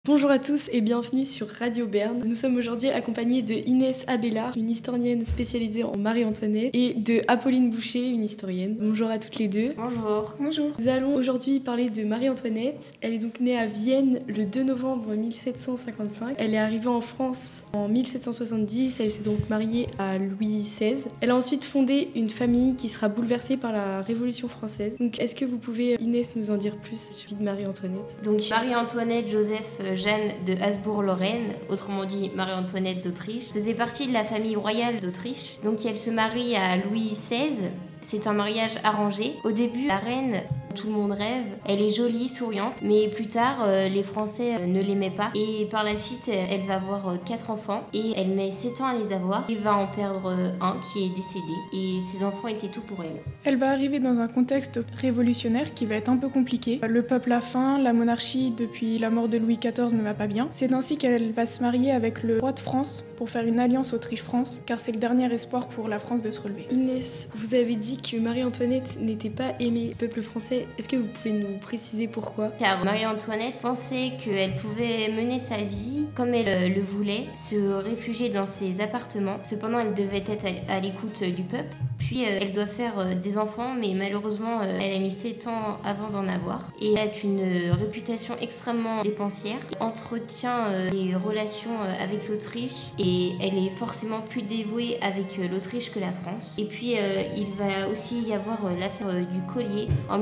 Bonjour à tous et bienvenue sur Radio Berne. Nous sommes aujourd'hui accompagnés de Inès Abélard, une historienne spécialisée en Marie-Antoinette, et de Apolline Boucher, une historienne. Bonjour à toutes les deux. Bonjour. Bonjour. Nous allons aujourd'hui parler de Marie-Antoinette. Elle est donc née à Vienne le 2 novembre 1755. Elle est arrivée en France en 1770. Elle s'est donc mariée à Louis XVI. Elle a ensuite fondé une famille qui sera bouleversée par la Révolution française. Donc est-ce que vous pouvez, Inès, nous en dire plus sur de Marie-Antoinette? Donc Marie-Antoinette Joseph Jeanne de Habsbourg-Lorraine, autrement dit Marie-Antoinette d'Autriche, faisait partie de la famille royale d'Autriche. Donc elle se marie à Louis XVI. C'est un mariage arrangé. Au début, la reine, tout le monde rêve, elle est jolie, souriante, mais plus tard, les Français ne l'aimaient pas. Et par la suite, elle va avoir 4 enfants et elle met 7 ans à les avoir. Elle va en perdre un qui est décédé et ses enfants étaient tout pour elle. Elle va arriver dans un contexte révolutionnaire qui va être un peu compliqué. Le peuple a faim, la monarchie depuis la mort de Louis XIV ne va pas bien. C'est ainsi qu'elle va se marier avec le roi de France pour faire une alliance Autriche-France, car c'est le dernier espoir pour la France de se relever. Inès, vous avez dit que Marie-Antoinette n'était pas aimée du peuple français. Est-ce que vous pouvez nous préciser pourquoi? Car Marie-Antoinette pensait qu'elle pouvait mener sa vie comme elle le voulait, se réfugier dans ses appartements. Cependant, elle devait être à l'écoute du peuple. Puis elle doit faire des enfants, mais malheureusement, elle a mis 7 ans avant d'en avoir. Et elle a une réputation extrêmement dépensière. Elle entretient des relations avec l'Autriche et elle est forcément plus dévouée avec l'Autriche que la France. Et puis il va aussi y avoir l'affaire du collier en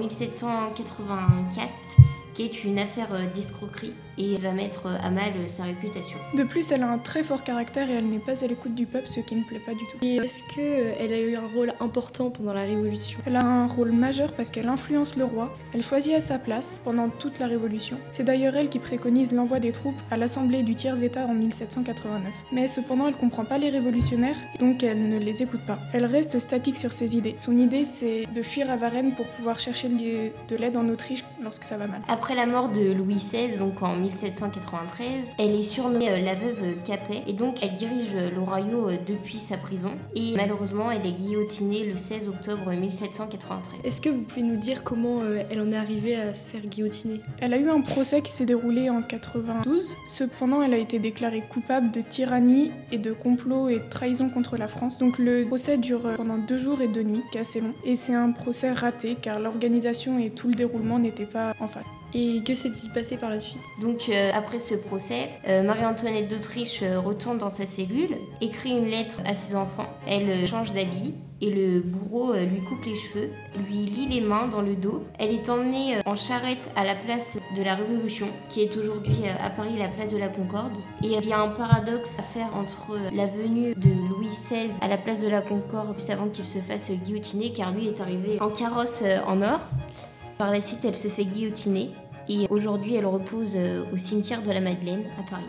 1784, qui est une affaire d'escroquerie et va mettre à mal sa réputation. De plus, elle a un très fort caractère et elle n'est pas à l'écoute du peuple, ce qui ne plaît pas du tout. Et est-ce qu'elle a eu un rôle important pendant la Révolution? Elle a un rôle majeur parce qu'elle influence le roi, elle choisit à sa place pendant toute la Révolution. C'est d'ailleurs elle qui préconise l'envoi des troupes à l'Assemblée du tiers-État en 1789. Mais cependant, elle comprend pas les révolutionnaires, donc elle ne les écoute pas. Elle reste statique sur ses idées. Son idée, c'est de fuir à Varennes pour pouvoir chercher de l'aide en Autriche lorsque ça va mal. Après la mort de Louis XVI, donc en 1793, elle est surnommée la veuve Capet et donc elle dirige le royaume depuis sa prison et malheureusement elle est guillotinée le 16 octobre 1793. Est-ce que vous pouvez nous dire comment elle en est arrivée à se faire guillotiner? Elle a eu un procès qui s'est déroulé en 92. Cependant, elle a été déclarée coupable de tyrannie et de complot et de trahison contre la France. Donc le procès dure pendant 2 jours et 2 nuits, qui est assez long. Et c'est un procès raté car l'organisation et tout le déroulement n'étaient pas en phase. Et que s'est-il passé par la suite? Donc après ce procès, Marie-Antoinette d'Autriche retourne dans sa cellule, écrit une lettre à ses enfants, elle change d'habit et le bourreau lui coupe les cheveux, lui lie les mains dans le dos. Elle est emmenée en charrette à la place de la Révolution, qui est aujourd'hui à Paris la place de la Concorde. Et il y a un paradoxe à faire entre la venue de Louis XVI à la place de la Concorde juste avant qu'il se fasse guillotiner, car lui est arrivé en carrosse en or. Par la suite, elle se fait guillotiner et aujourd'hui, elle repose au cimetière de la Madeleine à Paris.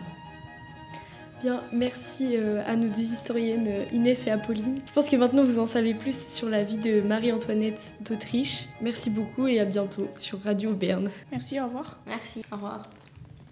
Bien, merci à nos 2 historiennes, Inès et Apolline. Je pense que maintenant vous en savez plus sur la vie de Marie-Antoinette d'Autriche. Merci beaucoup et à bientôt sur Radio Berne. Merci, au revoir. Merci, au revoir.